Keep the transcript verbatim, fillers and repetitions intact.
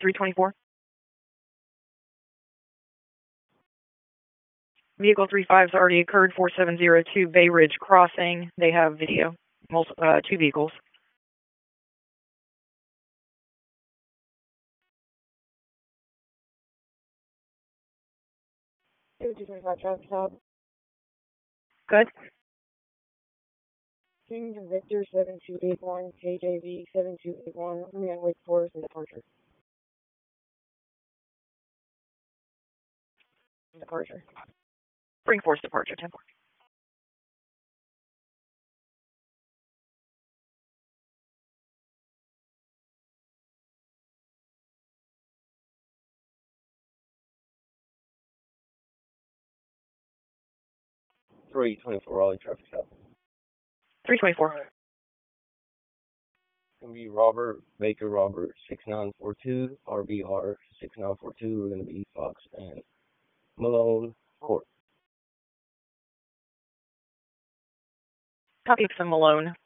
three twenty-four. Vehicle three five's already occurred, four seven zero two Bay Ridge Crossing. They have video, multi, uh, two vehicles. two twenty-five traffic stop. Good. King Victor seven two eight one, K J V seven two eight one, Command Wake Forest and departure. Departure. Spring Force departure, ten four. three twenty-four Raleigh traffic stop. three twenty-four. It's going to be Robert Baker Robert six nine four two, R B R six nine four two. We're going to be Fox and Malone Court. Copy from Malone.